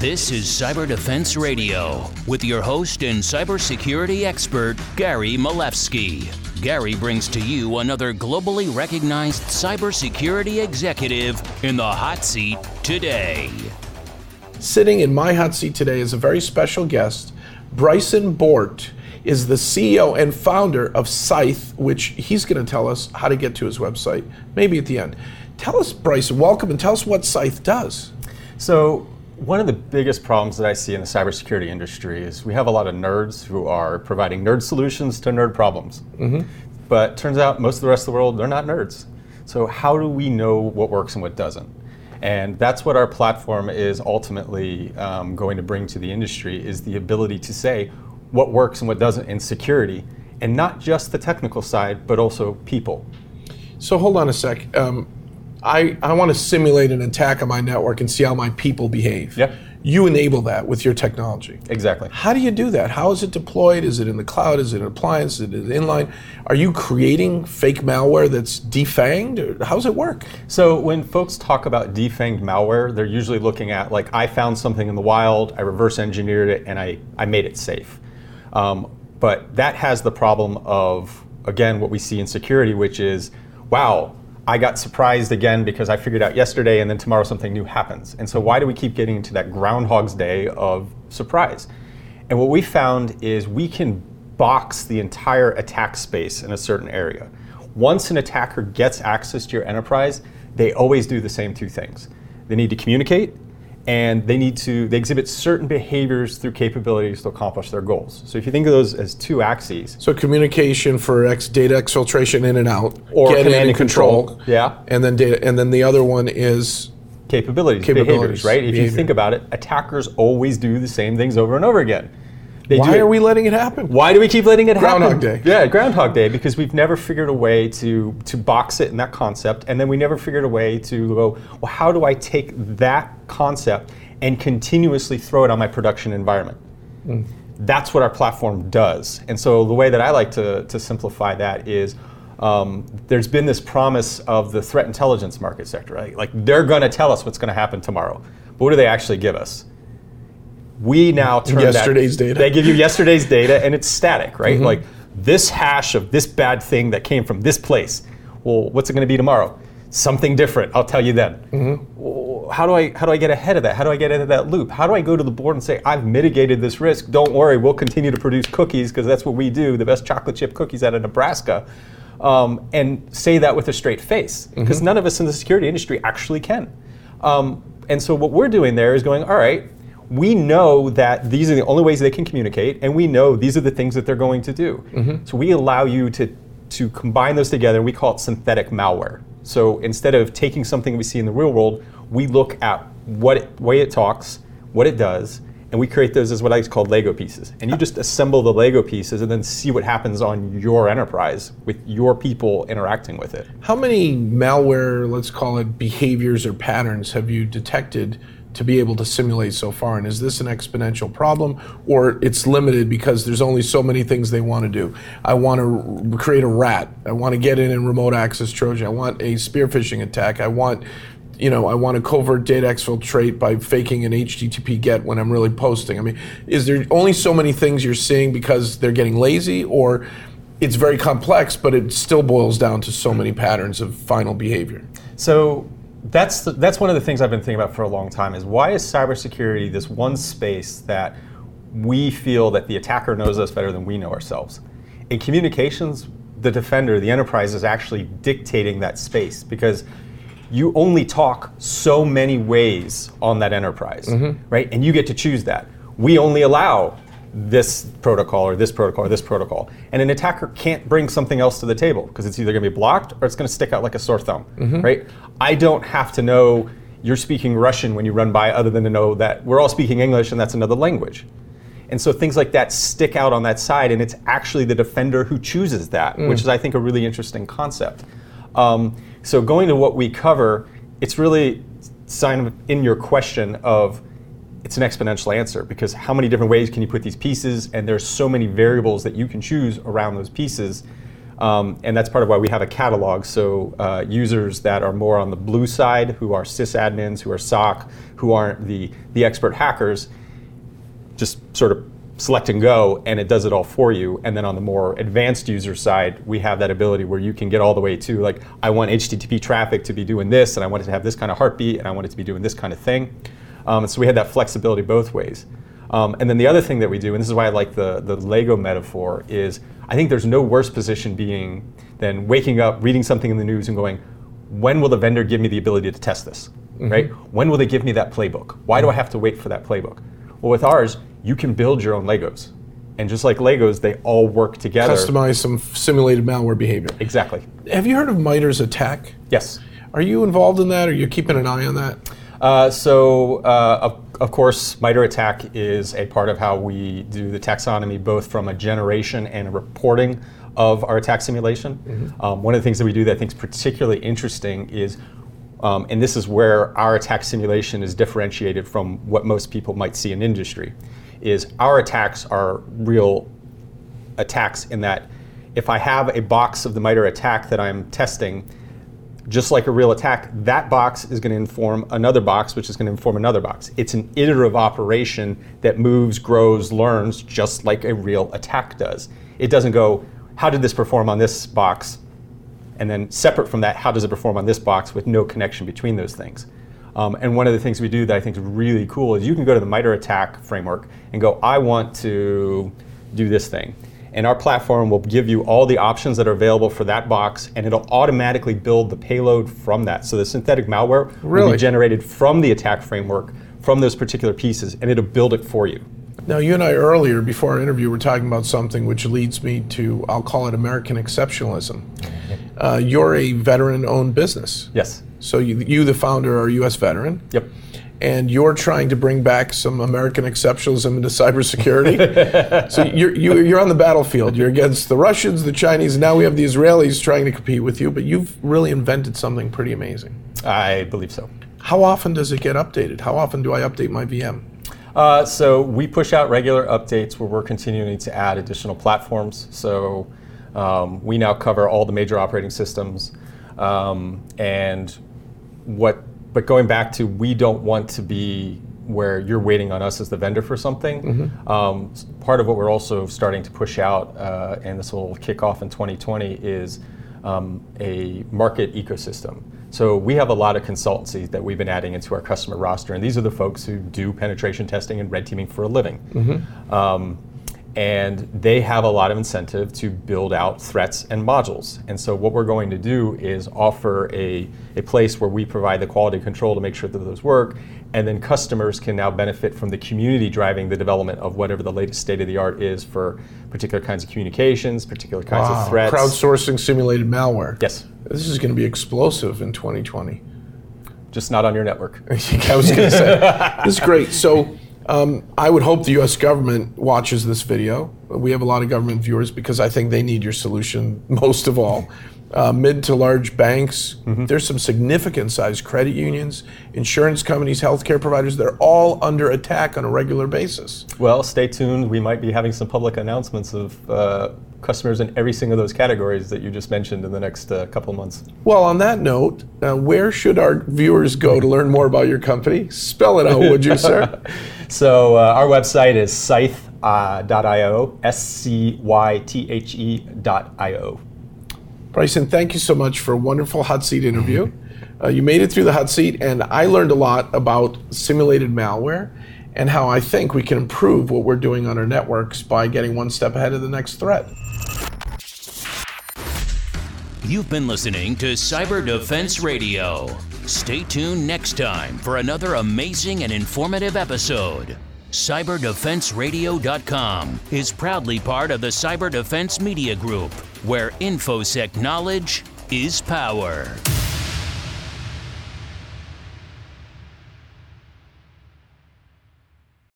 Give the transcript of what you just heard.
This is Cyber Defense Radio with your host and cybersecurity expert, Gary Malevsky. Gary brings to you another globally recognized cybersecurity executive in the hot seat today. Sitting in my hot seat today is a very special guest. Bryson Bort is the CEO and founder of Scythe, which he's going to tell us how to get to his website, maybe at the end. Tell us, Bryson, welcome, and tell us what Scythe does. So one of the biggest problems that I see in the cybersecurity industry is we have a lot of nerds who are providing nerd solutions to nerd problems. But turns out most of the rest of the world, they're not nerds. So how do we know what works and what doesn't? And that's what our platform is ultimately going to bring to the industry, is the ability to say what works and what doesn't in security, and not just the technical side, but also people. So hold on a sec. I want to simulate an attack on my network and see how my people behave. Yep. You enable that with your technology. Exactly. How do you do that? How is it deployed? Is it in the cloud? Is it an appliance? Is it inline? Are you creating fake malware that's defanged? Or how does it work? So when folks talk about defanged malware, they're usually looking at, like, I found something in the wild, I reverse engineered it, and I made it safe. But that has the problem of, again, what we see in security, which is, wow, I got surprised again because I figured out yesterday and then tomorrow something new happens. And so why do we keep getting into that Groundhog's Day of surprise? And what we found is we can box the entire attack space in a certain area. Once an attacker gets access to your enterprise, they always do the same two things. They need to communicate, and they exhibit certain behaviors through capabilities to accomplish their goals. So if you think of those as two axes. So communication for data exfiltration in and out, or command and control. Yeah. And then data, and then the other one is capabilities, behaviors, right? If you think about it, attackers always do the same things over and over again. Why are we letting it happen? Why do we keep letting it happen? Groundhog Day. Yeah, Groundhog Day, because we've never figured a way to box it in that concept, and then we never figured a way to go, well, how do I take that concept and continuously throw it on my production environment? That's what our platform does. And so the way that I like to simplify that is, there's been this promise of the threat intelligence market sector, right? Like, they're going to tell us what's going to happen tomorrow. But what do they actually give us? We now turn yesterday's data. They give you yesterday's data, and it's static, right? Like, this hash of this bad thing that came from this place. Well, what's it going to be tomorrow? Something different. I'll tell you then. How do I get ahead of that? How do I get into that loop? How do I go to the board and say, I've mitigated this risk? Don't worry, we'll continue to produce cookies because that's what we do. The best chocolate chip cookies out of Nebraska, and say that with a straight face, because none of us in the security industry actually can. And so what we're doing there is going, all right, we know that these are the only ways they can communicate, and we know these are the things that they're going to do. So we allow you to combine those together. We call it synthetic malware. So instead of taking something we see in the real world, we look at way it talks, what it does, and we create those as what I call Lego pieces. And you just assemble the Lego pieces and then see what happens on your enterprise with your people interacting with it. How many malware, let's call it behaviors or patterns, have you detected to be able to simulate so far? And is this an exponential problem, or it's limited because there's only so many things they want to do? I want to create a rat. I want to get in and remote access Trojan. I want a spear phishing attack. I want a covert data exfiltrate by faking an HTTP GET when I'm really posting. I mean, is there only so many things you're seeing because they're getting lazy, or it's very complex, but it still boils down to so many patterns of final behavior? So that's one of the things I've been thinking about for a long time, is why is cybersecurity this one space that we feel that the attacker knows us better than we know ourselves? In communications, the defender, the enterprise, is actually dictating that space, because you only talk so many ways on that enterprise, right? And you get to choose that. We only allow this protocol or this protocol or this protocol. And an attacker can't bring something else to the table, because it's either going to be blocked or it's going to stick out like a sore thumb, right? I don't have to know you're speaking Russian when you run by, other than to know that we're all speaking English and that's another language. And so things like that stick out on that side, and it's actually the defender who chooses that, which is, I think, a really interesting concept. So going to what we cover, it's really in your question of, it's an exponential answer, because how many different ways can you put these pieces? And there's so many variables that you can choose around those pieces. And that's part of why we have a catalog. So users that are more on the blue side, who are sysadmins, who are SOC, who aren't the expert hackers, just sort of select and go, and it does it all for you. And then on the more advanced user side, we have that ability where you can get all the way to, like, I want HTTP traffic to be doing this, and I want it to have this kind of heartbeat, and I want it to be doing this kind of thing. So we had that flexibility both ways. And then the other thing that we do, and this is why I like the Lego metaphor, is I think there's no worse position being than waking up, reading something in the news and going, when will the vendor give me the ability to test this, right? When will they give me that playbook? Why do I have to wait for that playbook? Well, with ours, you can build your own Legos. And just like Legos, they all work together. Customize some simulated malware behavior. Exactly. Have you heard of MITRE's ATT&CK? Yes. Are you involved in that? Are you keeping an eye on that? Of course, MITRE ATT&CK is a part of how we do the taxonomy, both from a generation and a reporting of our attack simulation. One of the things that we do that I think is particularly interesting is, and this is where our attack simulation is differentiated from what most people might see in industry, is our attacks are real attacks in that if I have a box of the MITRE ATT&CK that I'm testing, just like a real attack, that box is going to inform another box, which is going to inform another box. It's an iterative operation that moves, grows, learns, just like a real attack does. It doesn't go, how did this perform on this box? And then separate from that, how does it perform on this box, with no connection between those things. And one of the things we do that I think is really cool is you can go to the MITRE ATT&CK framework and go, I want to do this thing. And our platform will give you all the options that are available for that box, and it'll automatically build the payload from that. So the synthetic malware will be generated from the attack framework, from those particular pieces, and it'll build it for you. Now, you and I earlier, before our interview, were talking about something which leads me to, I'll call it American exceptionalism. You're a veteran-owned business. Yes. So you, the founder, are a U.S. veteran. Yep. And you're trying to bring back some American exceptionalism into cybersecurity. So you're on the battlefield. You're against the Russians, the Chinese, and now we have the Israelis trying to compete with you, but you've really invented something pretty amazing. I believe so. How often does it get updated? How often do I update my VM? So we push out regular updates where we're continuing to add additional platforms. So we now cover all the major operating systems. But going back to, we don't want to be where you're waiting on us as the vendor for something. Part of what we're also starting to push out, and this will kick off in 2020, is a market ecosystem. So we have a lot of consultancies that we've been adding into our customer roster, and these are the folks who do penetration testing and red teaming for a living. And they have a lot of incentive to build out threats and modules. And so what we're going to do is offer a place where we provide the quality control to make sure that those work, and then customers can now benefit from the community driving the development of whatever the latest state of the art is for particular kinds of communications, particular kinds of threats. Crowdsourcing simulated malware. Yes. This is going to be explosive in 2020. Just not on your network. I was going to say, this is great. So I would hope the U.S. government watches this video. We have a lot of government viewers because I think they need your solution most of all. Mid to large banks, there's some significant sized credit unions, insurance companies, healthcare providers, they're all under attack on a regular basis. Well, stay tuned. We might be having some public announcements of customers in every single of those categories that you just mentioned in the next couple months. Well, on that note, where should our viewers go to learn more about your company? Spell it out, would you, sir? So our website is scythe.io, SCYTHE.io. Bryson, thank you so much for a wonderful hot seat interview. You made it through the hot seat, and I learned a lot about simulated malware and how I think we can improve what we're doing on our networks by getting one step ahead of the next threat. You've been listening to Cyber Defense Radio. Stay tuned next time for another amazing and informative episode. CyberDefenseRadio.com is proudly part of the Cyber Defense Media Group, where InfoSec knowledge is power.